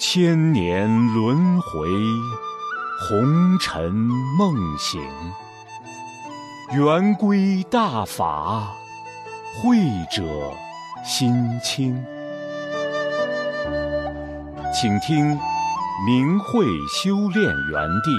千年轮回，红尘梦醒。圆规大法，慧者心清。请听明慧修炼园地。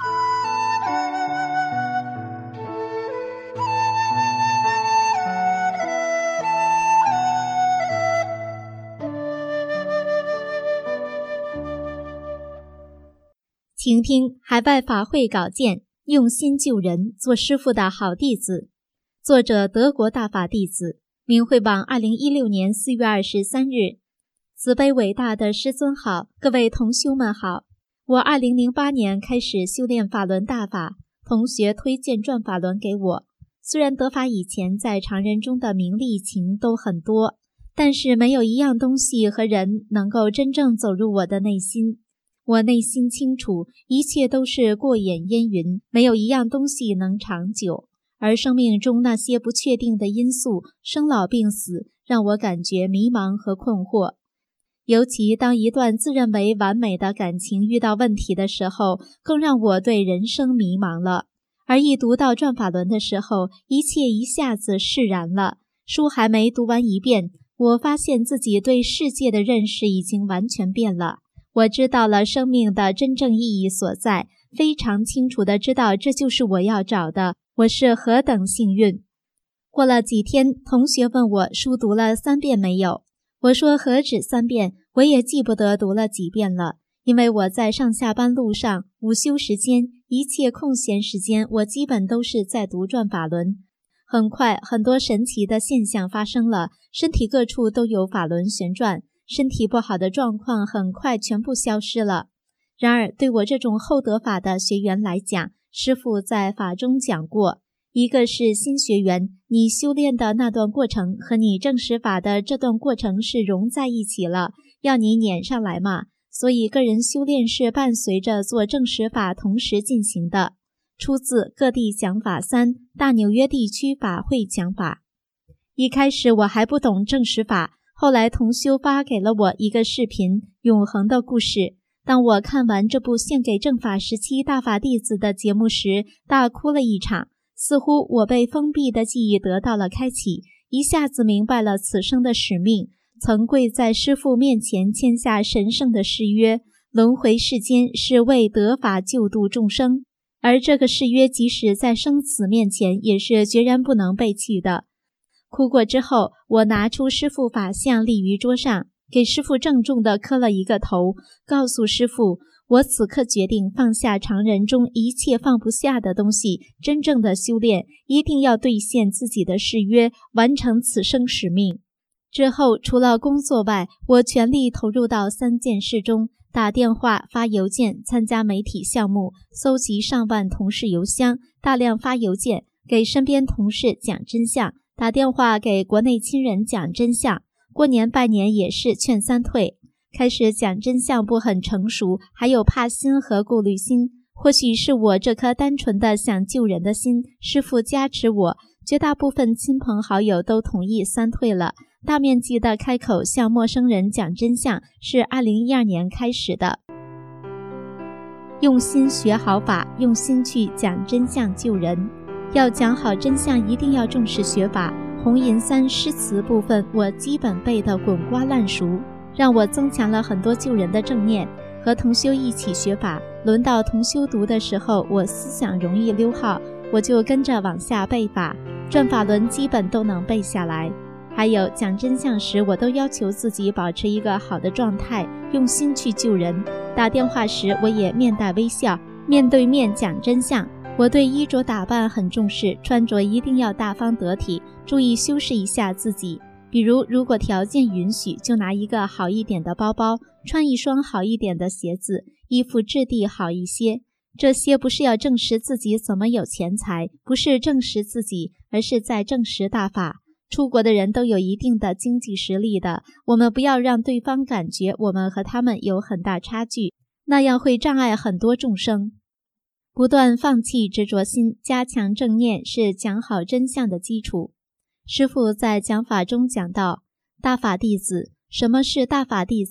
请听海外法会稿件，用心救人，做师父的好弟子。作者德国大法弟子，明慧网2016年4月23日。慈悲伟大的师尊好，各位同修们好。我2008年开始修炼法轮大法，同学推荐转法轮给我。虽然得法以前在常人中的名利情都很多，但是没有一样东西和人能够真正走入我的内心。我内心清楚，一切都是过眼烟云，没有一样东西能长久。而生命中那些不确定的因素，生老病死，让我感觉迷茫和困惑。尤其当一段自认为完美的感情遇到问题的时候，更让我对人生迷茫了。而一读到转法轮的时候，一切一下子释然了。书还没读完一遍，我发现自己对世界的认识已经完全变了。我知道了生命的真正意义所在，非常清楚地知道这就是我要找的，我是何等幸运。过了几天，同学问我书读了3遍没有，我说何止3遍，我也记不得读了几遍了，因为我在上下班路上、午休时间、一切空闲时间，我基本都是在读转法轮。很快，很多神奇的现象发生了，身体各处都有法轮旋转，身体不好的状况很快全部消失了。然而对我这种后得法的学员来讲，师父在法中讲过，一个是新学员，你修炼的那段过程和你证实法的这段过程是融在一起了，要你撵上来嘛。所以个人修炼是伴随着做证实法同时进行的。出自各地讲法3大纽约地区法会讲法。一开始我还不懂证实法，后来同修发给了我一个视频，永恒的故事。当我看完这部献给正法时期大法弟子的节目时，大哭了一场，似乎我被封闭的记忆得到了开启，一下子明白了此生的使命，曾跪在师父面前签下神圣的誓约，轮回世间是为得法救度众生，而这个誓约即使在生死面前也是决然不能背弃的。哭过之后，我拿出师父法像立于桌上，给师父郑重地磕了一个头，告诉师父，我此刻决定放下常人中一切放不下的东西，真正的修炼，一定要兑现自己的誓约，完成此生使命。之后除了工作外，我全力投入到3件事中，打电话、发邮件、参加媒体项目，搜集上万同事邮箱，大量发邮件，给身边同事讲真相，打电话给国内亲人讲真相，过年拜年也是劝3退。开始讲真相不很成熟，还有怕心和顾虑心，或许是我这颗单纯的想救人的心，师父加持我，绝大部分亲朋好友都同意3退了。大面积的开口向陌生人讲真相是2012年开始的。用心学好法，用心去讲真相救人。要讲好真相，一定要重视学法。红银3诗词部分我基本背得滚瓜烂熟，让我增强了很多救人的正念。和同修一起学法，轮到同修读的时候，我思想容易溜号，我就跟着往下背法，转法轮基本都能背下来。还有讲真相时，我都要求自己保持一个好的状态，用心去救人。打电话时我也面带微笑，面对面讲真相。我对衣着打扮很重视，穿着一定要大方得体，注意修饰一下自己。比如如果条件允许，就拿一个好一点的包包，穿一双好一点的鞋子，衣服质地好一些。这些不是要证实自己怎么有钱财，不是证实自己，而是在证实大法。出国的人都有一定的经济实力的，我们不要让对方感觉我们和他们有很大差距，那样会障碍很多众生。不断放弃执着心，加强正念是讲好真相的基础。师父在讲法中讲到，大法弟子，什么是大法弟子？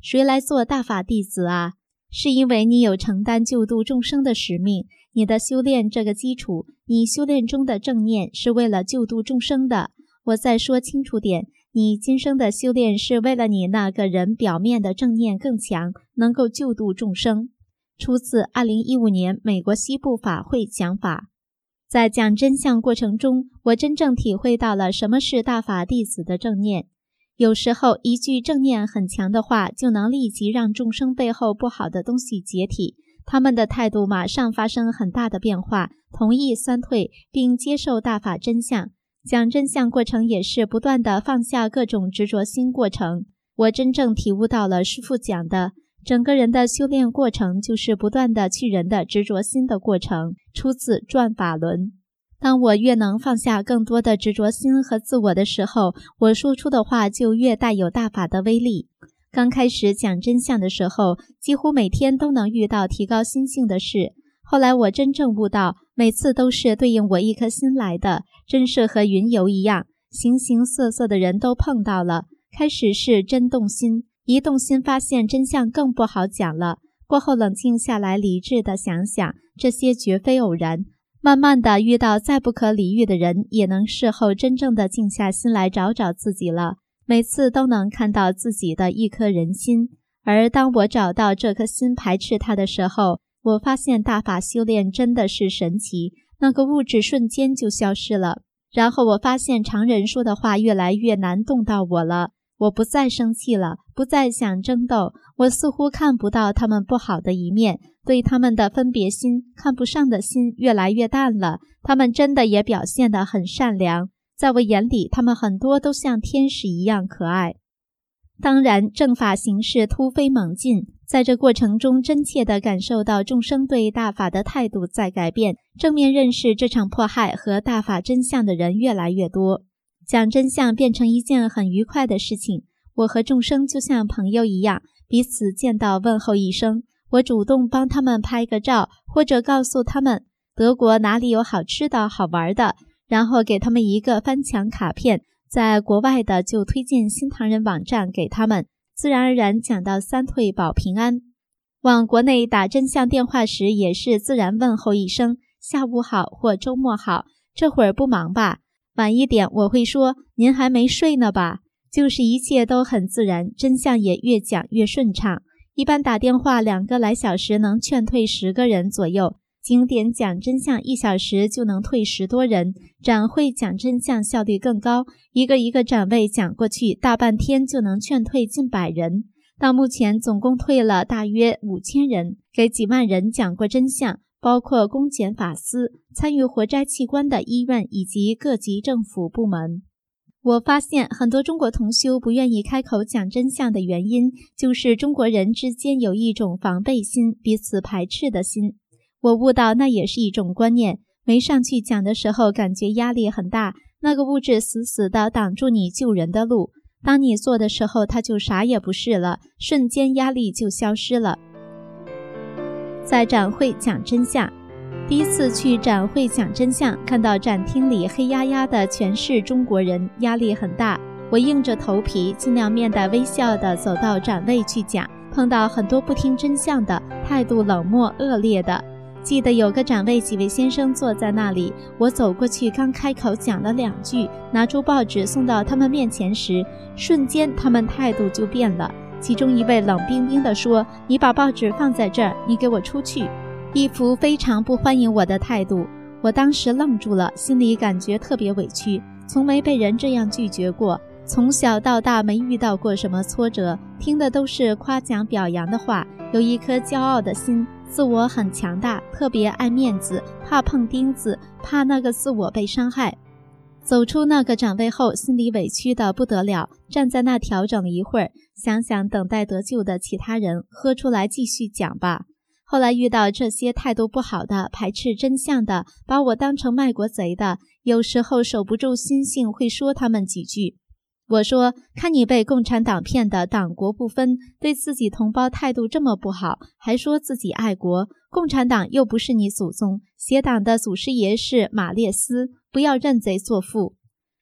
谁来做大法弟子啊？是因为你有承担救度众生的使命，你的修炼这个基础，你修炼中的正念是为了救度众生的。我再说清楚点，你今生的修炼是为了你那个人表面的正念更强，能够救度众生。出自2015年美国西部法会讲法。在讲真相过程中，我真正体会到了什么是大法弟子的正念。有时候一句正念很强的话，就能立即让众生背后不好的东西解体，他们的态度马上发生很大的变化，同意三退，并接受大法真相。讲真相过程也是不断的放下各种执着心过程。我真正体悟到了师父讲的，整个人的修炼过程就是不断的去人的执着心的过程，出自《转法轮》。当我越能放下更多的执着心和自我的时候，我说出的话就越带有大法的威力。刚开始讲真相的时候，几乎每天都能遇到提高心性的事。后来我真正悟到，每次都是对应我一颗心来的，真是和云游一样，形形色色的人都碰到了。开始是真动心，一动心发现真相更不好讲了。过后冷静下来，理智的想想，这些绝非偶然。慢慢的遇到再不可理喻的人，也能事后真正的静下心来找找自己了。每次都能看到自己的一颗人心，而当我找到这颗心排斥它的时候，我发现大法修炼真的是神奇，那个物质瞬间就消失了。然后我发现常人说的话越来越难动到我了，我不再生气了，不再想争斗，我似乎看不到他们不好的一面，对他们的分别心、看不上的心越来越淡了。他们真的也表现得很善良，在我眼里，他们很多都像天使一样可爱。当然，正法行事突飞猛进，在这过程中真切地感受到众生对大法的态度在改变，正面认识这场迫害和大法真相的人越来越多。讲真相变成一件很愉快的事情，我和众生就像朋友一样，彼此见到问候一声，我主动帮他们拍个照，或者告诉他们德国哪里有好吃的好玩的，然后给他们一个翻墙卡片，在国外的就推荐新唐人网站给他们，自然而然讲到三退保平安。往国内打真相电话时也是自然问候一声下午好或周末好，这会儿不忙吧？晚一点我会说您还没睡呢吧？就是一切都很自然，真相也越讲越顺畅。一般打电话2个来小时能劝退10个人左右，经典讲真相1小时就能退10多人，展会讲真相效率更高，一个一个展位讲过去，大半天就能劝退近100人。到目前总共退了大约5000人，给几万人讲过真相，包括公检法司、参与活摘器官的医院以及各级政府部门。我发现很多中国同修不愿意开口讲真相的原因，就是中国人之间有一种防备心，彼此排斥的心。我悟到那也是一种观念，没上去讲的时候感觉压力很大，那个物质死死地挡住你救人的路，当你做的时候它就啥也不是了，瞬间压力就消失了。在展会讲真相，第一次去展会讲真相，看到展厅里黑压压的全是中国人，压力很大。我硬着头皮，尽量面带微笑地走到展位去讲，碰到很多不听真相的，态度冷漠恶劣的。记得有个展位几位先生坐在那里，我走过去刚开口讲了2句，拿出报纸送到他们面前时，瞬间他们态度就变了。其中一位冷冰冰地说，你把报纸放在这儿，你给我出去。一副非常不欢迎我的态度。我当时愣住了，心里感觉特别委屈，从没被人这样拒绝过，从小到大没遇到过什么挫折，听的都是夸奖表扬的话，有一颗骄傲的心，自我很强大，特别爱面子，怕碰钉子，怕那个自我被伤害。走出那个展位后，心里委屈得不得了，站在那调整一会儿，想想等待得救的其他人，喝出来继续讲吧。后来遇到这些态度不好的、排斥真相的、把我当成卖国贼的，有时候守不住心性会说他们几句。我说，看你被共产党骗的党国不分，对自己同胞态度这么不好，还说自己爱国，共产党又不是你祖宗，邪党的祖师爷是马列斯，不要认贼作父。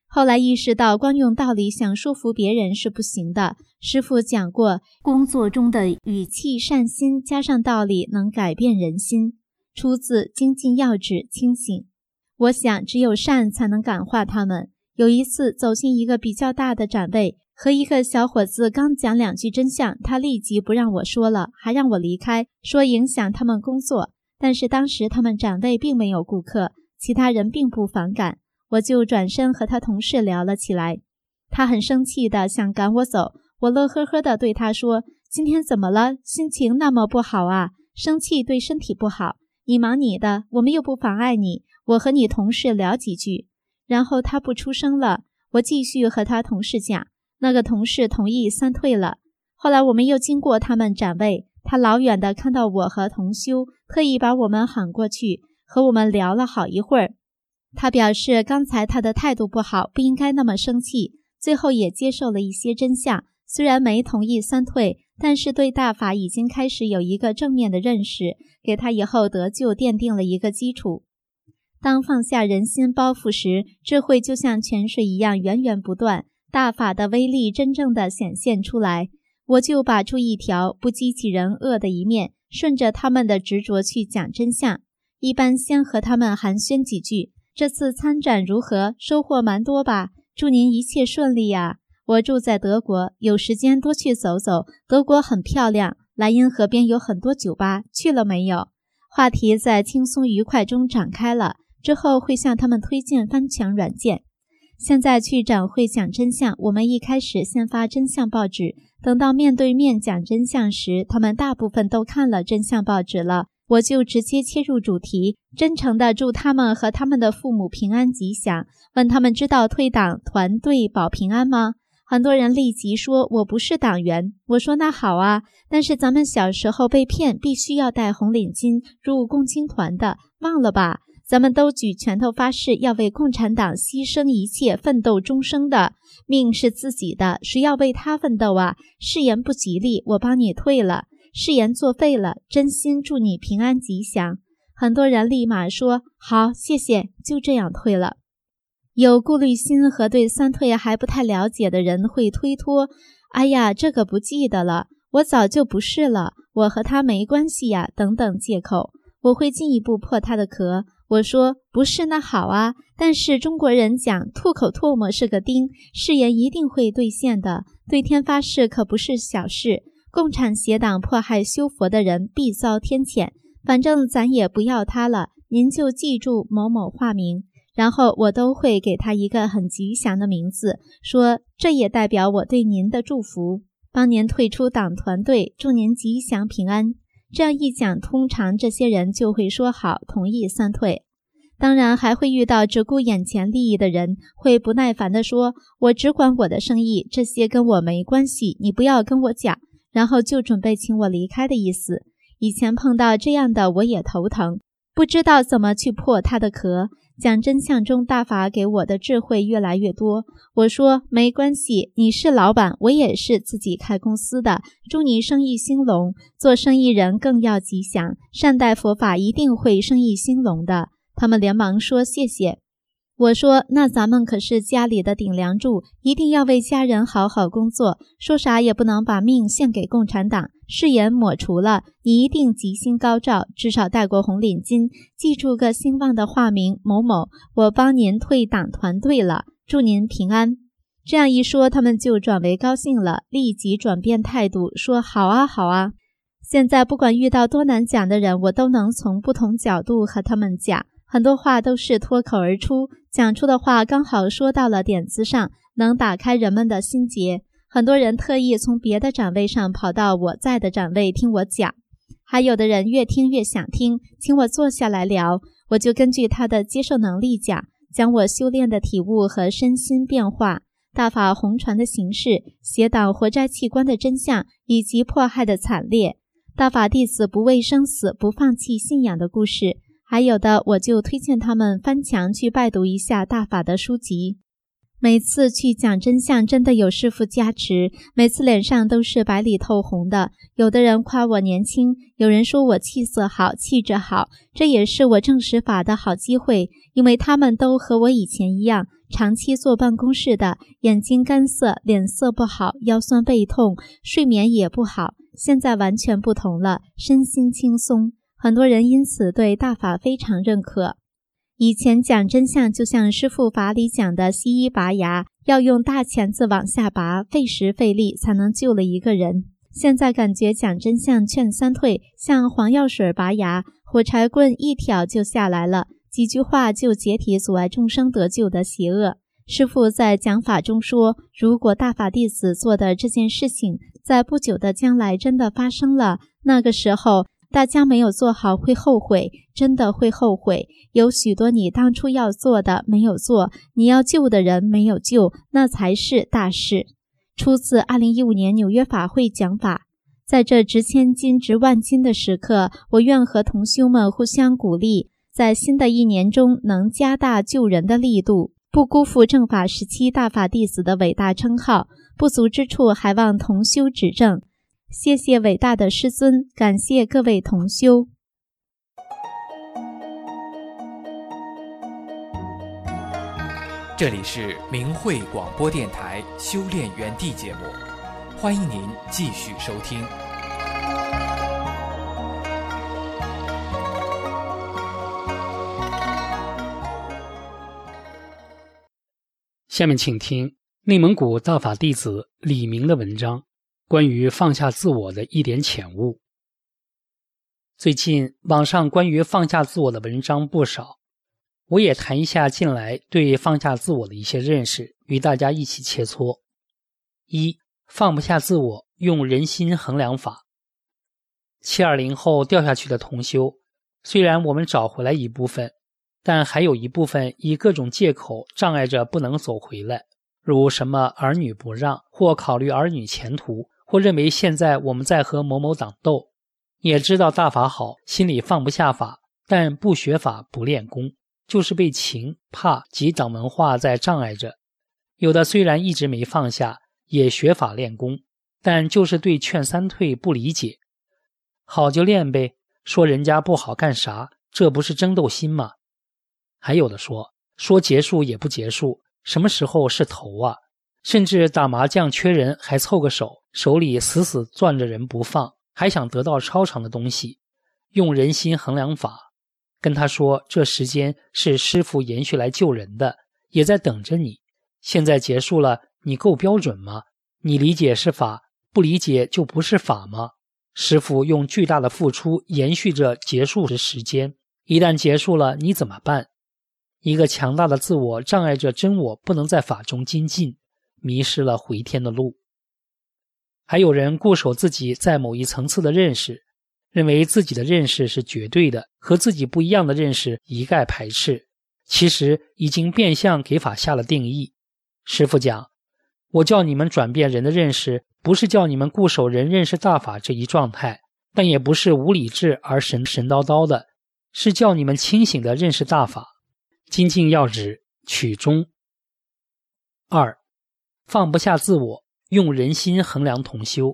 后来意识到光用道理想说服别人是不行的。师父讲过，工作中的语气善心加上道理能改变人心，出自《精进要旨》清醒。我想只有善才能感化他们。有一次走进一个比较大的展位，和一个小伙子刚讲2句真相，他立即不让我说了，还让我离开，说影响他们工作。但是当时他们展位并没有顾客，其他人并不反感，我就转身和他同事聊了起来。他很生气的想赶我走，我乐呵呵的对他说，今天怎么了？心情那么不好啊？生气对身体不好，你忙你的，我们又不妨碍你，我和你同事聊几句。然后他不出声了，我继续和他同事讲，那个同事同意散退了。后来我们又经过他们展位，他老远的看到我和同修，特意把我们喊过去，和我们聊了好一会儿。他表示刚才他的态度不好，不应该那么生气，最后也接受了一些真相，虽然没同意散退，但是对大法已经开始有一个正面的认识，给他以后得救奠定了一个基础。当放下人心包袱时，智慧就像泉水一样源源不断，大法的威力真正的显现出来。我就把出一条不激起人恶的一面，顺着他们的执着去讲真相。一般先和他们寒暄几句，这次参展如何？收获蛮多吧？祝您一切顺利呀！我住在德国，有时间多去走走，德国很漂亮，莱茵河边有很多酒吧，去了没有？话题在轻松愉快中展开了，之后会向他们推荐翻墙软件。现在去展会讲真相，我们一开始先发真相报纸，等到面对面讲真相时，他们大部分都看了真相报纸了，我就直接切入主题，真诚地祝他们和他们的父母平安吉祥，问他们知道退党团队保平安吗？很多人立即说我不是党员，我说那好啊，但是咱们小时候被骗必须要带红领巾入共青团的，忘了吧？咱们都举拳头发誓要为共产党牺牲一切，奋斗终生的，命是自己的，谁要为他奋斗啊？誓言不吉利，我帮你退了，誓言作废了，真心祝你平安吉祥。很多人立马说好，谢谢，就这样退了。有顾虑心和对散退还不太了解的人会推脱，哎呀，这个不记得了，我早就不是了，我和他没关系呀，等等借口。我会进一步破他的壳，我说不是那好啊，但是中国人讲吐口唾沫是个钉，誓言一定会兑现的，对天发誓可不是小事，共产邪党迫害修佛的人必遭天谴，反正咱也不要他了，您就记住某某化名，然后我都会给他一个很吉祥的名字，说这也代表我对您的祝福，帮您退出党团队，祝您吉祥平安。这样一讲，通常这些人就会说好，同意散退。当然还会遇到只顾眼前利益的人，会不耐烦地说，我只管我的生意，这些跟我没关系，你不要跟我讲，然后就准备请我离开的意思。以前碰到这样的我也头疼，不知道怎么去破他的壳。讲真相中大法给我的智慧越来越多，我说没关系，你是老板，我也是自己开公司的，祝你生意兴隆，做生意人更要吉祥，善待佛法一定会生意兴隆的。他们连忙说谢谢。我说那咱们可是家里的顶梁柱，一定要为家人好好工作，说啥也不能把命献给共产党，誓言抹除了，你一定吉星高照，至少戴过红领巾，记住个兴旺的化名某某，我帮您退党团队了，祝您平安。这样一说，他们就转为高兴了，立即转变态度，说好啊好啊。现在不管遇到多难讲的人，我都能从不同角度和他们讲，很多话都是脱口而出，讲出的话刚好说到了点子上，能打开人们的心结。很多人特意从别的展位上跑到我在的展位听我讲，还有的人越听越想听，请我坐下来聊，我就根据他的接受能力讲我修炼的体悟和身心变化，大法红传的形式，邪党活摘器官的真相，以及迫害的惨烈，大法弟子不畏生死，不放弃信仰的故事。还有的我就推荐他们翻墙去拜读一下大法的书籍。每次去讲真相真的有师父加持，每次脸上都是白里透红的。有的人夸我年轻，有人说我气色好，气质好，这也是我证实法的好机会，因为他们都和我以前一样， 长期坐办公室的，眼睛干涩，脸色不好，腰酸背痛，睡眠也不好。现在完全不同了，身心轻松，很多人因此对大法非常认可。以前讲真相就像师父法里讲的西医拔牙，要用大钳子往下拔，费时费力才能救了一个人。现在感觉讲真相劝三退，像黄药水拔牙，火柴棍一挑就下来了，几句话就解体阻碍众生得救的邪恶。师父在讲法中说，如果大法弟子做的这件事情在不久的将来真的发生了，那个时候大家没有做好会后悔，真的会后悔。有许多你当初要做的没有做，你要救的人没有救，那才是大事。出自2015年纽约法会讲法。在这值千金值万金的时刻，我愿和同修们互相鼓励，在新的一年中能加大救人的力度，不辜负正法17大法弟子的伟大称号，不足之处还望同修指正。谢谢伟大的师尊，感谢各位同修。 这里是明慧广播电台修炼园地节目，欢迎您继续收听。 下面请听内蒙古大法弟子李明的文章，关于放下自我的一点浅悟。最近网上关于放下自我的文章不少，我也谈一下近来对放下自我的一些认识，与大家一起切磋。一、放不下自我，用人心衡量法。720后掉下去的同修，虽然我们找回来一部分，但还有一部分以各种借口障碍着不能走回来，如什么儿女不让，或考虑儿女前途，或认为现在我们在和某某党斗。也知道大法好，心里放不下法，但不学法不练功，就是被情、怕及党文化在障碍着。有的虽然一直没放下，也学法练功，但就是对劝三退不理解。好就练呗，说人家不好干啥，这不是争斗心吗？还有的说结束也不结束，什么时候是头啊？甚至打麻将缺人还凑个手，手里死死攥着人不放，还想得到超常的东西，用人心衡量法。跟他说这时间是师父延续来救人的，也在等着你，现在结束了，你够标准吗？你理解是法，不理解就不是法吗？师父用巨大的付出延续着结束的时间，一旦结束了，你怎么办？一个强大的自我障碍着真我不能在法中精进，迷失了回天的路。还有人固守自己在某一层次的认识，认为自己的认识是绝对的，和自己不一样的认识一概排斥，其实已经变相给法下了定义。师父讲，我叫你们转变人的认识，不是叫你们固守人认识大法这一状态，但也不是无理智而神叨叨的，是叫你们清醒地认识大法。精进要旨，取中。2、放不下自我，用人心衡量同修。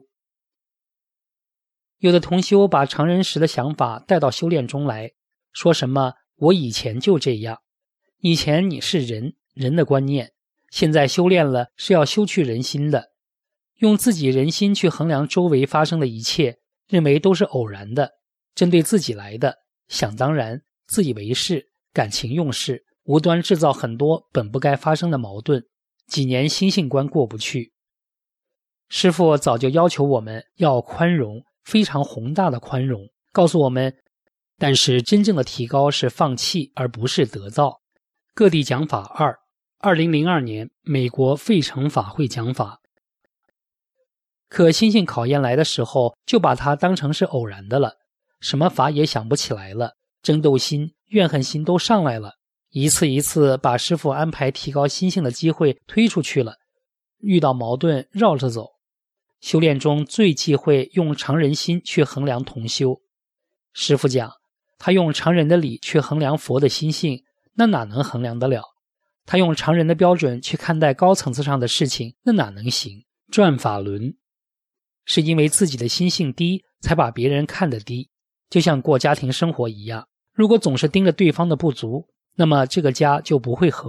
有的同修把常人时的想法带到修炼中来，说什么我以前就这样，以前你是人的观念，现在修炼了是要修去人心的，用自己人心去衡量周围发生的一切，认为都是偶然的，针对自己来的，想当然，自以为是，感情用事，无端制造很多本不该发生的矛盾，几年心性观过不去。师父早就要求我们要宽容，非常宏大的宽容，告诉我们，但是真正的提高是放弃，而不是得到。各地讲法2 2002年美国费城法会讲法。可心性考验来的时候，就把它当成是偶然的了，什么法也想不起来了，争斗心、怨恨心都上来了，一次一次把师父安排提高心性的机会推出去了，遇到矛盾绕着走。修炼中最忌讳用常人心去衡量同修。师父讲，他用常人的理去衡量佛的心性，那哪能衡量得了？他用常人的标准去看待高层次上的事情，那哪能行？转法轮。是因为自己的心性低，才把别人看得低，就像过家庭生活一样，如果总是盯着对方的不足，那么这个家就不会和睦，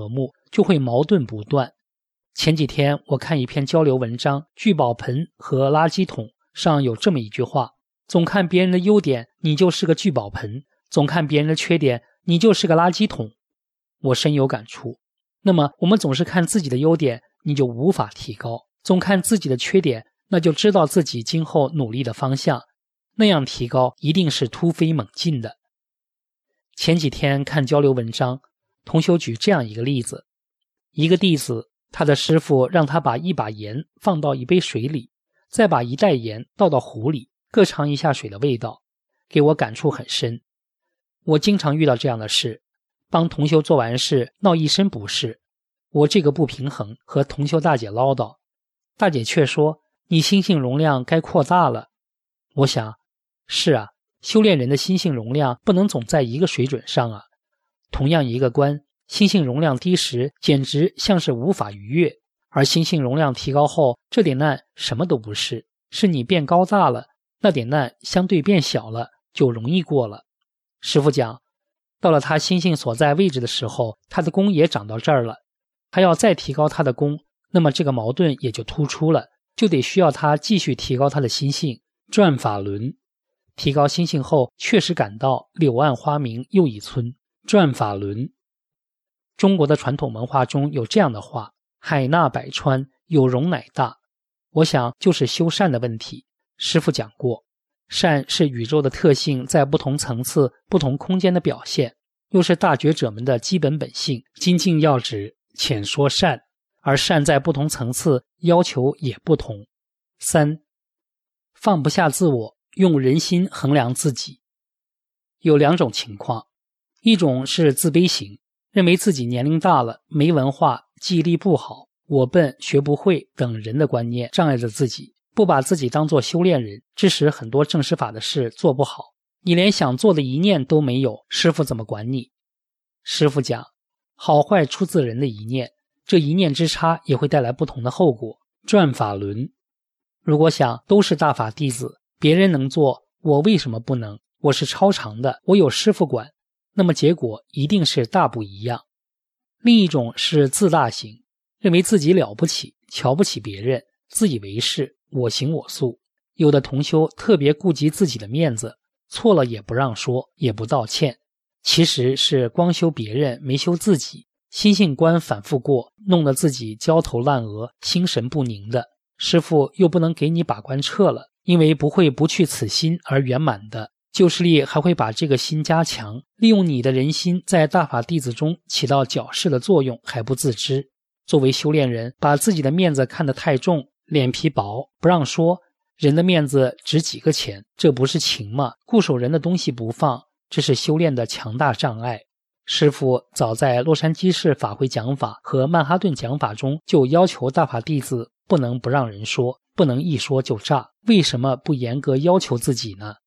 就会矛盾不断。前几天我看一篇交流文章，聚宝盆和垃圾桶上有这么一句话：总看别人的优点，你就是个聚宝盆；总看别人的缺点，你就是个垃圾桶。我深有感触。那么我们总是看自己的优点，你就无法提高；总看自己的缺点，那就知道自己今后努力的方向，那样提高一定是突飞猛进的。前几天看交流文章，同修举这样一个例子：一个弟子，他的师父让他把一把盐放到一杯水里，再把一袋盐倒到壶里，各尝一下水的味道，给我感触很深。我经常遇到这样的事，帮同修做完事闹一身不是，我这个不平衡和同修大姐唠叨，大姐却说你心性容量该扩大了。我想，是啊，修炼人的心性容量不能总在一个水准上啊。同样一个关，心性容量低时简直像是无法逾越，而心性容量提高后，这点难什么都不是，是你变高大了，那点难相对变小了，就容易过了。师父讲，到了他心性所在位置的时候，他的功也长到这儿了，还要再提高他的功，那么这个矛盾也就突出了，就得需要他继续提高他的心性，转法轮。提高心性后，确实感到柳暗花明又一村，转法轮。中国的传统文化中有这样的话：海纳百川，有容乃大。我想就是修善的问题。师父讲过，善是宇宙的特性在不同层次、不同空间的表现，又是大觉者们的基本本性。精进要旨，浅说善，而善在不同层次要求也不同。3. 放不下自我，用人心衡量自己。有两种情况，一种是自卑型，认为自己年龄大了，没文化，记忆力不好，我笨，学不会等人的观念障碍着自己，不把自己当作修炼人，致使很多正实法的事做不好。你连想做的一念都没有，师父怎么管你？师父讲，好坏出自人的一念，这一念之差也会带来不同的后果，转法轮。如果想都是大法弟子，别人能做，我为什么不能？我是超常的，我有师父管，那么结果一定是大不一样。另一种是自大型，认为自己了不起，瞧不起别人，自以为是，我行我素。有的同修特别顾及自己的面子，错了也不让说，也不道歉，其实是光修别人没修自己，心性关反复过，弄得自己焦头烂额，心神不宁的。师父又不能给你把关撤了，因为不会不去此心而圆满的，旧势力还会把这个心加强，利用你的人心在大法弟子中起到矫饰的作用还不自知。作为修炼人，把自己的面子看得太重，脸皮薄，不让说，人的面子值几个钱，这不是情吗？固守人的东西不放，这是修炼的强大障碍。师父早在洛杉矶市法会讲法和曼哈顿讲法中就要求大法弟子不能不让人说，不能一说就炸，为什么不严格要求自己呢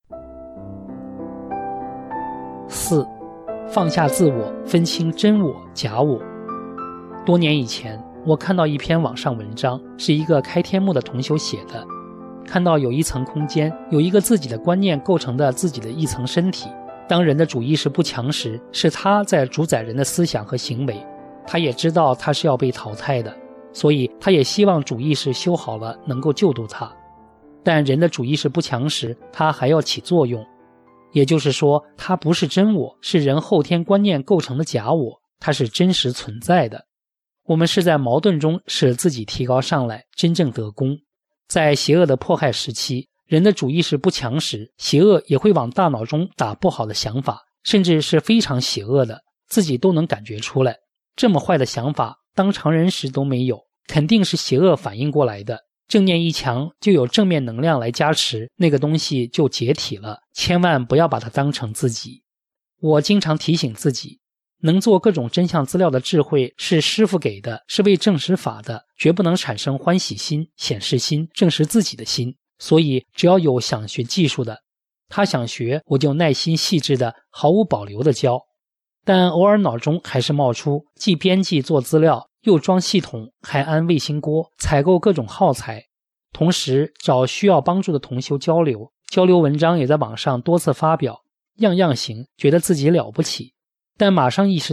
？4. 放下自我，分清真我、假我。多年以前，我看到一篇网上文章，是一个开天目的同修写的。看到有一层空间，有一个自己的观念构成的自己的一层身体。当人的主意识不强时，是他在主宰人的思想和行为。他也知道他是要被淘汰的，所以他也希望主意识修好了能够救度他。但人的主意识不强时，他还要起作用。也就是说，它不是真我，是人后天观念构成的假我，它是真实存在的。我们是在矛盾中使自己提高上来，真正得功。在邪恶的迫害时期，人的主意识不强时，邪恶也会往大脑中打不好的想法，甚至是非常邪恶的，自己都能感觉出来。这么坏的想法，当常人时都没有，肯定是邪恶反应过来的。正念一强，就有正面能量来加持，那个东西就解体了，千万不要把它当成自己。我经常提醒自己，能做各种真相资料的智慧是师父给的，是为证实法的，绝不能产生欢喜心、显示心、证实自己的心。所以只要有想学技术的，他想学，我就耐心细致的毫无保留的教。但偶尔脑中还是冒出既编辑做资料，又装系统，还安卫星锅，采购各种耗材，同时找需要帮助的同修交流文章也在网上多次发表，样样行，觉得自己了不起。但马上意识到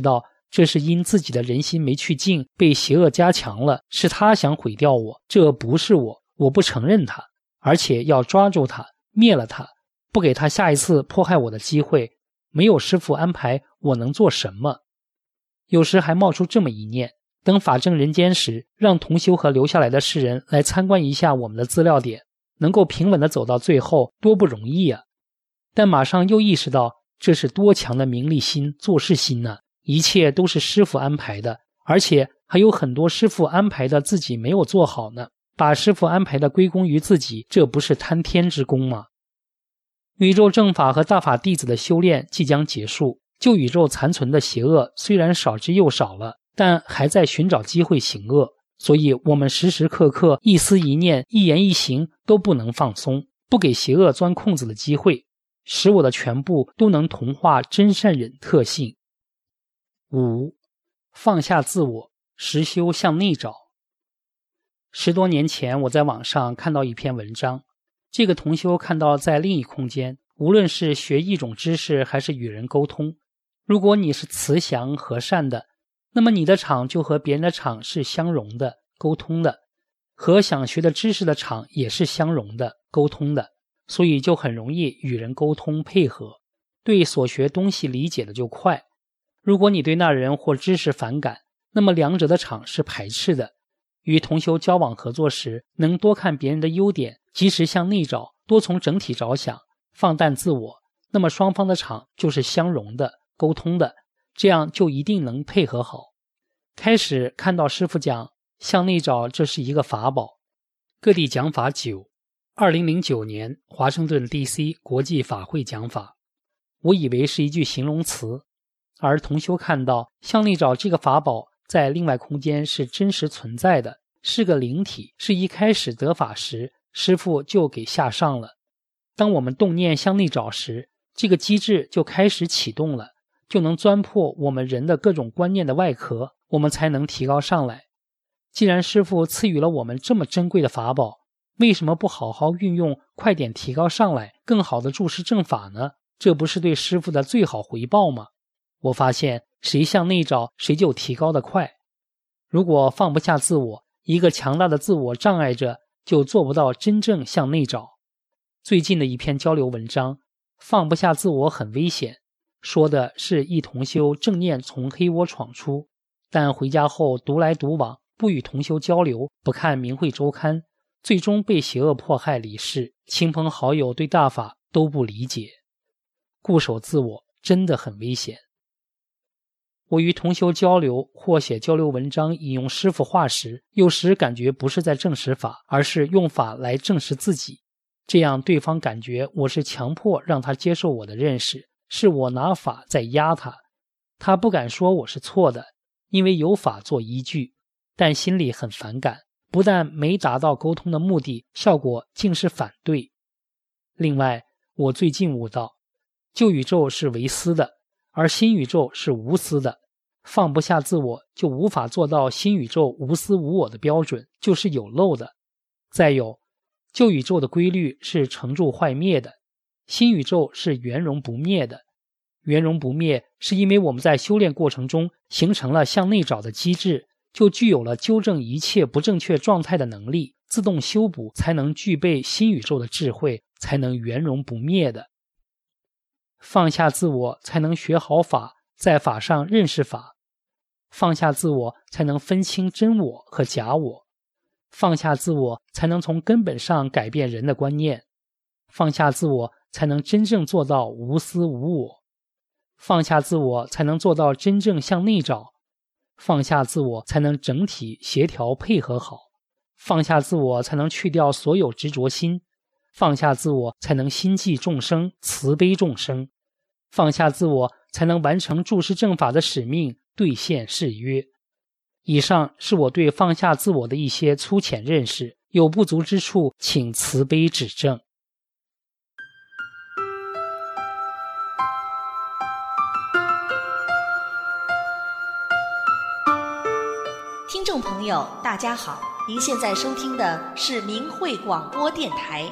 这是因自己的人心没去净，被邪恶加强了，是他想毁掉我，这不是我不承认他，而且要抓住他，灭了他，不给他下一次迫害我的机会。没有师父安排，我能做什么？有时还冒出这么一念，等法正人间时，让同修和留下来的世人来参观一下我们的资料点，能够平稳地走到最后，多不容易啊！但马上又意识到，这是多强的名利心、做事心呢！一切都是师父安排的，而且还有很多师父安排的自己没有做好呢。把师父安排的归功于自己，这不是贪天之功吗？宇宙正法和大法弟子的修炼即将结束，旧宇宙残存的邪恶虽然少之又少了，但还在寻找机会行恶，所以我们时时刻刻一思一念、一言一行都不能放松，不给邪恶钻空子的机会，使我的全部都能同化真善忍特性。5. 放下自我，实修向内找。10多年前，我在网上看到一篇文章，这个同修看到在另一空间，无论是学一种知识还是与人沟通，如果你是慈祥和善的，那么你的场就和别人的场是相融的、沟通的，和想学的知识的场也是相融的、沟通的，所以就很容易与人沟通配合，对所学东西理解的就快。如果你对那人或知识反感，那么两者的场是排斥的。与同修交往合作时，能多看别人的优点，及时向内找，多从整体着想，放淡自我，那么双方的场就是相融的、沟通的，这样就一定能配合好。开始看到师父讲向内找，这是一个法宝。各地讲法9 2009年华盛顿 DC 国际法会讲法，我以为是一句形容词，而同修看到向内找这个法宝在另外空间是真实存在的，是个灵体，是一开始得法时师父就给下上了。当我们动念向内找时，这个机制就开始启动了，就能钻破我们人的各种观念的外壳，我们才能提高上来。既然师父赐予了我们这么珍贵的法宝，为什么不好好运用，快点提高上来，更好的注释正法呢？这不是对师父的最好回报吗？我发现谁向内找，谁就提高得快。如果放不下自我，一个强大的自我障碍着，就做不到真正向内找。最近的一篇交流文章，放不下自我很危险，说的是一同修正念从黑窝闯出，但回家后独来独往，不与同修交流，不看明慧周刊，最终被邪恶迫害离世，亲朋好友对大法都不理解。固守自我真的很危险。我与同修交流或写交流文章引用师父话时，有时感觉不是在证实法，而是用法来证实自己，这样对方感觉我是强迫让他接受我的认识，是我拿法在压他。他不敢说我是错的，因为有法做依据，但心里很反感，不但没达到沟通的目的，效果竟是反对。另外，我最近悟到，旧宇宙是唯私的，而新宇宙是无私的，放不下自我，就无法做到新宇宙无私无我的标准，就是有漏的。再有，旧宇宙的规律是成住坏灭的，新宇宙是圆融不灭的。圆融不灭是因为我们在修炼过程中形成了向内找的机制，就具有了纠正一切不正确状态的能力，自动修补，才能具备新宇宙的智慧，才能圆融不灭的。放下自我才能学好法，在法上认识法。放下自我才能分清真我和假我。放下自我才能从根本上改变人的观念。放下自我才能真正做到无私无我。放下自我才能做到真正向内找。放下自我才能整体协调配合好。放下自我才能去掉所有执着心。放下自我才能心系众生，慈悲众生。放下自我才能完成注释正法的使命，兑现誓约。以上是我对放下自我的一些粗浅认识，有不足之处请慈悲指正。 听众朋友大家好，您现在收听的是明慧广播电台。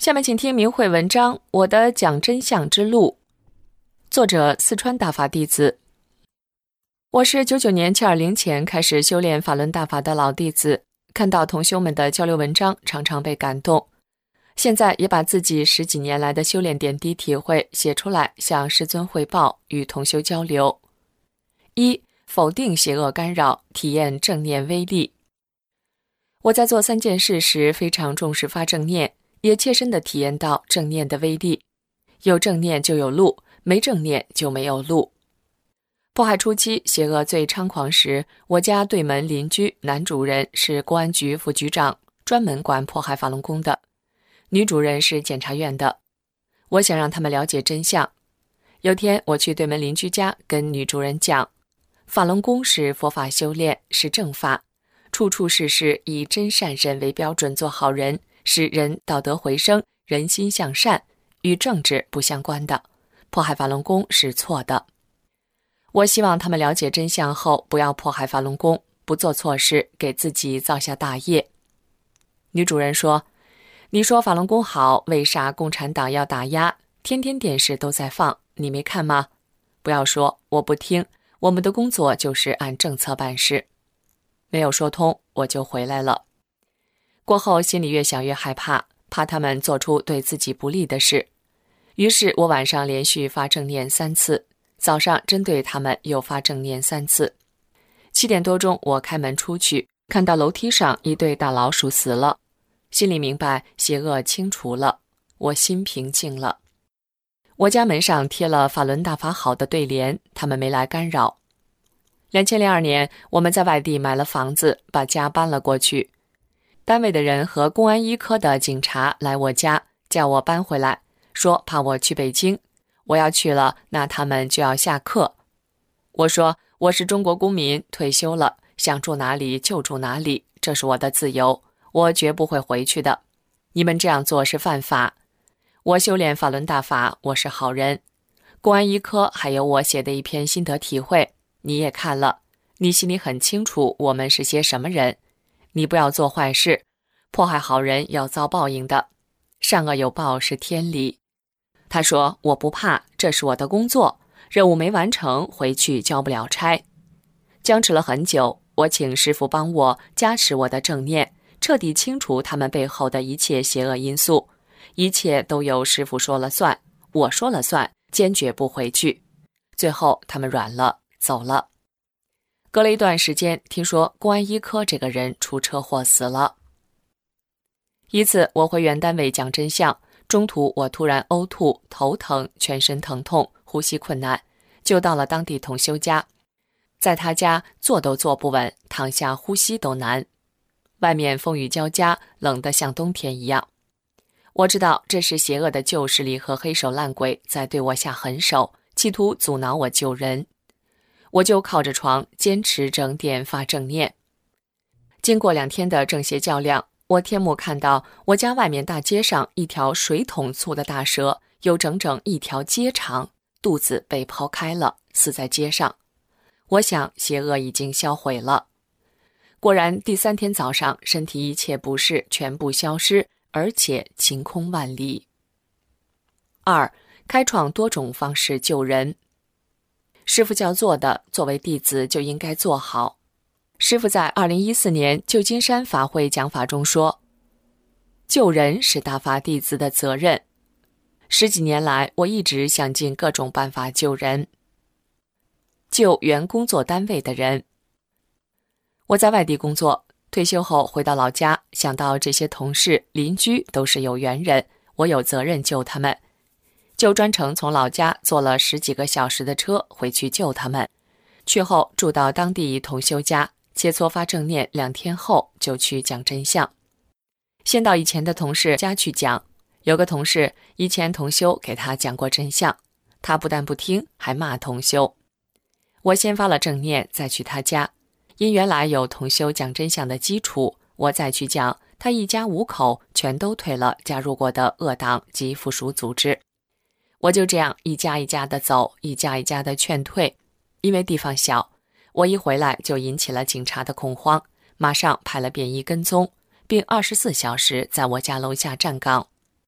下面请听明慧文章《我的讲真相之路》，作者四川大法弟子。我是99年720前开始修炼法轮大法的老弟子，看到同修们的交流文章，常常被感动。现在也把自己10几年来的修炼点滴体会写出来，向师尊汇报，与同修交流。1. 否定邪恶干扰，体验正念威力。我在做3件事时非常重视发正念，也切身地体验到正念的威力。有正念就有路，没正念就没有路。迫害初期邪恶最猖狂时，我家对门邻居男主人是公安局副局长，专门管迫害法轮功的，女主人是检察院的。我想让他们了解真相。有天我去对门邻居家，跟女主人讲，法轮功是佛法修炼，是正法，处处事事以真善人为标准做好人，使人道德回升，人心向善，与政治不相关的。迫害法轮功是错的。我希望他们了解真相后，不要迫害法轮功，不做错事，给自己造下大业。女主人说，你说法轮功好，为啥共产党要打压？天天电视都在放，你没看吗？不要说，我不听，我们的工作就是按政策办事。没有说通，我就回来了。过后心里越想越害怕，怕他们做出对自己不利的事。于是我晚上连续发正念3次，早上针对他们又发正念3次。7点多钟我开门出去，看到楼梯上一对大老鼠死了，心里明白邪恶清除了，我心平静了。我家门上贴了法轮大法好的对联，他们没来干扰。2002年我们在外地买了房子，把家搬了过去。单位的人和公安1科的警察来我家，叫我搬回来，说怕我去北京，我要去了，那他们就要下课。我说我是中国公民，退休了，想住哪里就住哪里，这是我的自由，我绝不会回去的。你们这样做是犯法。我修炼法轮大法，我是好人。公安1科还有我写的一篇心得体会，你也看了，你心里很清楚我们是些什么人。你不要做坏事，迫害好人要遭报应的，善恶有报是天理。他说我不怕，这是我的工作，任务没完成，回去交不了差。僵持了很久，我请师父帮我加持我的正念，彻底清除他们背后的一切邪恶因素，一切都由师父说了算，我说了算，坚决不回去。最后他们软了，走了。隔了一段时间，听说公安1科这个人出车祸死了。一次我回原单位讲真相，中途我突然呕吐、头疼、全身疼痛、呼吸困难，就到了当地同修家。在他家坐都坐不稳，躺下呼吸都难。外面风雨交加，冷得像冬天一样。我知道这是邪恶的旧势力和黑手烂鬼在对我下狠手，企图阻挠我救人。我就靠着床坚持整点发正念。经过2天的正邪较量，我天幕看到我家外面大街上一条水桶粗的大蛇，有整整1条街长，肚子被剖开了，死在街上。我想邪恶已经销毁了。果然第3天早上，身体一切不适全部消失，而且晴空万里。2. 开创多种方式救人。师父教做的，作为弟子就应该做好。师父在2014年旧金山法会讲法中说，救人是大法弟子的责任。10几年来，我一直想尽各种办法救人，救原工作单位的人。我在外地工作，退休后回到老家，想到这些同事、邻居都是有缘人，我有责任救他们，就专程从老家坐了10几个小时的车回去救他们。去后住到当地同修家，切磋发正念，2天后就去讲真相。先到以前的同事家去讲，有个同事以前同修给他讲过真相，他不但不听，还骂同修。我先发了正念，再去他家，因原来有同修讲真相的基础，我再去讲，他一家5口全都退了加入过的恶党及附属组织。我就这样一家一家的走，一家一家的劝退。因为地方小，我一回来就引起了警察的恐慌，马上派了便衣跟踪，并24小时在我家楼下站岗。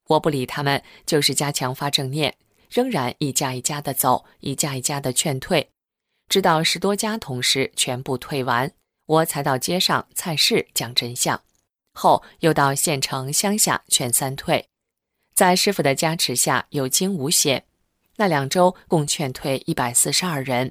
我不理他们，就是加强发正念，仍然一家一家的走，一家一家的劝退，直到10多家同事全部退完，我才到街上菜市讲真相，后又到县城乡下劝三退，在师父的加持下有惊无险，那2周共劝退142人。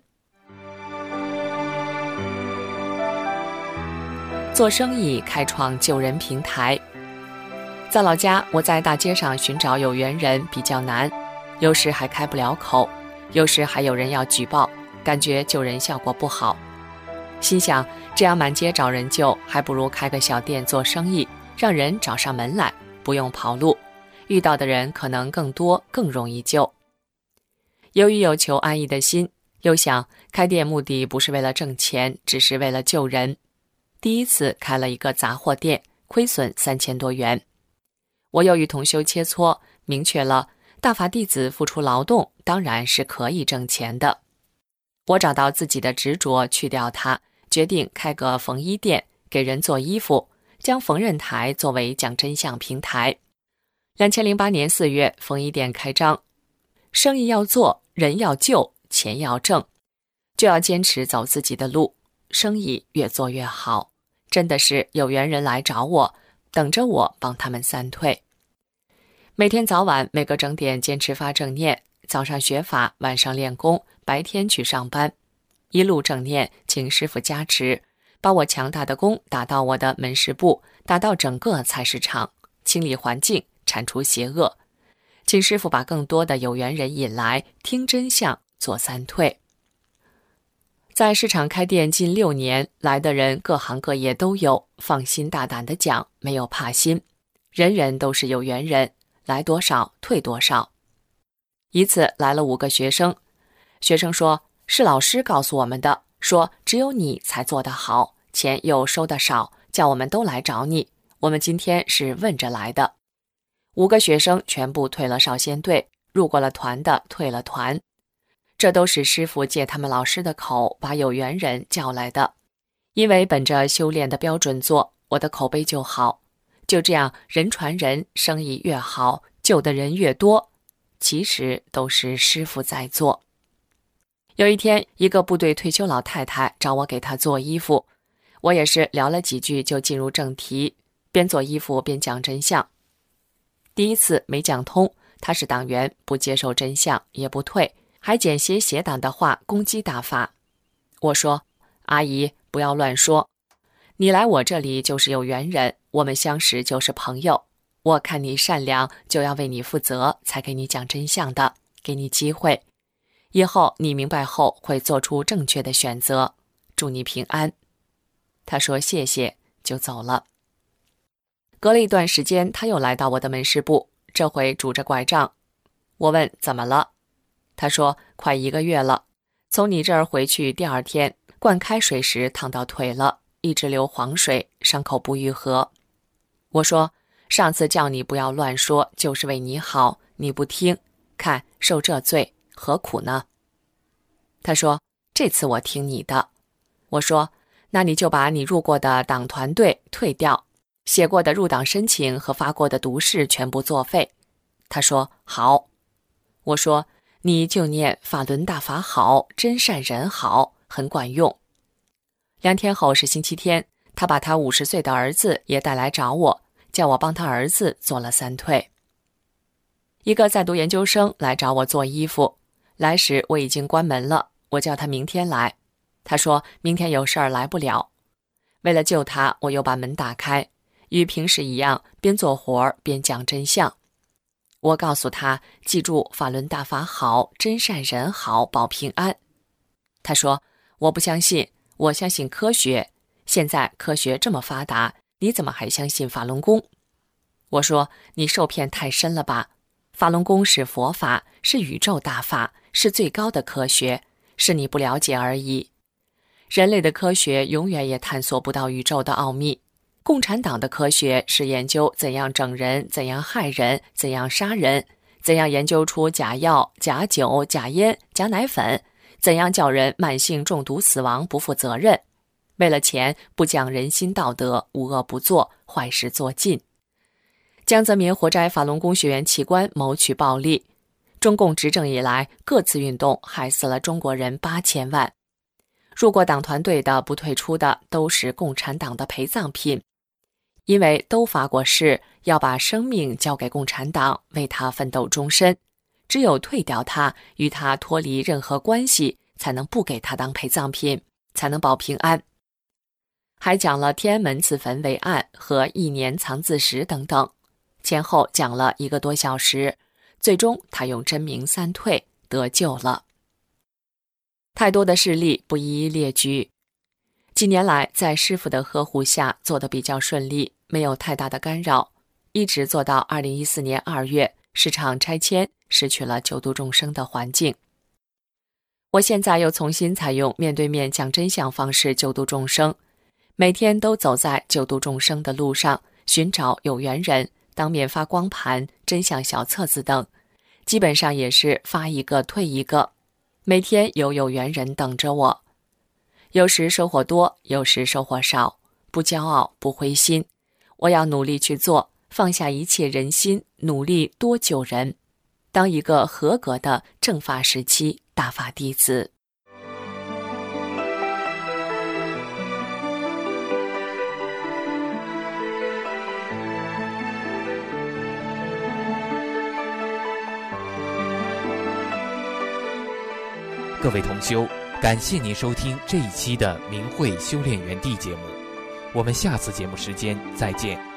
做生意开创救人平台。在老家，我在大街上寻找有缘人比较难，有时还开不了口，有时还有人要举报，感觉救人效果不好。心想，这样满街找人救，还不如开个小店做生意，让人找上门来，不用跑路，遇到的人可能更多，更容易救。由于有求安逸的心，又想开店目的不是为了挣钱，只是为了救人。第一次开了一个杂货店，亏损3000多元。我又与同修切磋，明确了大法弟子付出劳动当然是可以挣钱的。我找到自己的执着，去掉它，决定开个缝衣店，给人做衣服，将缝纫台作为讲真相平台。2008年4月，缝衣店开张。生意要做，人要救，钱要挣，就要坚持走自己的路，生意越做越好。真的是有缘人来找我，等着我帮他们三退。每天早晚每个整点坚持发正念，早上学法，晚上练功，白天去上班，一路正念，请师父加持，把我强大的功打到我的门市部，打到整个菜市场，清理环境，铲除邪恶，请师父把更多的有缘人引来，听真相，做三退。在市场开店近6年，来的人各行各业都有，放心大胆的讲，没有怕心，人人都是有缘人，来多少退多少。一次来了5个学生，学生说是老师告诉我们的，说只有你才做得好，钱又收得少，叫我们都来找你，我们今天是问着来的。5个学生全部退了少先队，入过了团的退了团，这都是师父借他们老师的口把有缘人叫来的。因为本着修炼的标准做，我的口碑就好，就这样人传人，生意越好，救的人越多，其实都是师父在做。有一天，一个部队退休老太太找我给她做衣服，我也是聊了几句就进入正题，边做衣服边讲真相。第一次没讲通，他是党员，不接受真相，也不退，还简些邪党的话攻击大法。我说，阿姨不要乱说，你来我这里就是有缘人，我们相识就是朋友，我看你善良，就要为你负责，才给你讲真相的，给你机会，以后你明白后会做出正确的选择，祝你平安。他说谢谢，就走了。隔了一段时间，他又来到我的门市部，这回拄着拐杖。我问怎么了，他说快1个月了，从你这儿回去第2天，灌开水时烫到腿了，一直流黄水，伤口不愈合。我说上次叫你不要乱说，就是为你好，你不听，看受这罪，何苦呢？他说这次我听你的。我说那你就把你入过的党团队退掉，写过的入党申请和发过的读誓全部作废。他说好。我说你就念法轮大法好，真善人好，很管用。2天后是星期天，他把他50岁的儿子也带来找我，叫我帮他儿子做了三退。一个在读研究生来找我做衣服，来时我已经关门了，我叫他明天来，他说明天有事儿来不了。为了救他，我又把门打开，与平时一样，边做活边讲真相。我告诉他，记住法轮大法好，真善人好，保平安。他说我不相信，我相信科学，现在科学这么发达，你怎么还相信法轮功？我说你受骗太深了吧，法轮功是佛法，是宇宙大法，是最高的科学，是你不了解而已。人类的科学永远也探索不到宇宙的奥秘。共产党的科学是研究怎样整人，怎样害人，怎样杀人，怎样研究出假药、假酒、假烟、假奶粉，怎样叫人慢性中毒死亡不负责任。为了钱不讲人心道德，无恶不作，坏事做尽。 江泽民活摘法轮功学员器官谋取暴利。中共执政以来，各次运动害死了中国人8000万。入过党团队的、不退出的，都是共产党的陪葬品，因为都发过誓要把生命交给共产党，为他奋斗终身。只有退掉他，与他脱离任何关系，才能不给他当陪葬品，才能保平安。还讲了天安门自焚为案和1年藏自食等等，前后讲了1个多小时，最终他用真名3退得救了。太多的事例不一一列举。几年来在师父的呵护下做得比较顺利，没有太大的干扰，一直做到2014年2月市场拆迁，失去了救度众生的环境。我现在又重新采用面对面讲真相方式救度众生，每天都走在救度众生的路上，寻找有缘人，当面发光盘、真相小册子等，基本上也是发一个退一个，每天有缘人等着我。有时收获多，有时收获少，不骄傲，不灰心，我要努力去做，放下一切人心，努力多救人，当一个合格的正法时期大法弟子。 各位同修，感谢您收听这一期的明慧修炼园地节目，我们下次节目时间再见。